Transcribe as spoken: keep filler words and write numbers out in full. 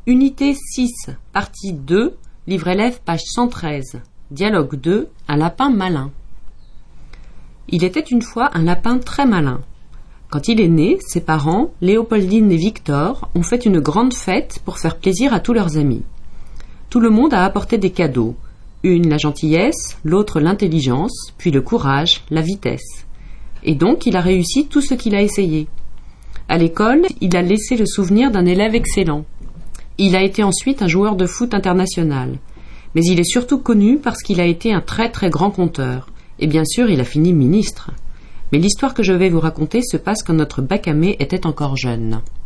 Unité six, partie deux, livre élève, page cent treize. Dialogue deux, un lapin malin. Il était une fois un lapin très malin. Quand il est né, ses parents, Léopoldine et Victor, ont fait une grande fête pour faire plaisir à tous leurs amis. Tout le monde a apporté des cadeaux. Une la gentillesse, l'autre l'intelligence, puis le courage, la vitesse. Et donc il a réussi tout ce qu'il a essayé. À l'école, il a laissé le souvenir d'un élève excellent. Il a été ensuite un joueur de foot international. Mais il est surtout connu parce qu'il a été un très très grand conteur. Et bien sûr, il a fini ministre. Mais l'histoire que je vais vous raconter se passe quand notre Bacamé était encore jeune.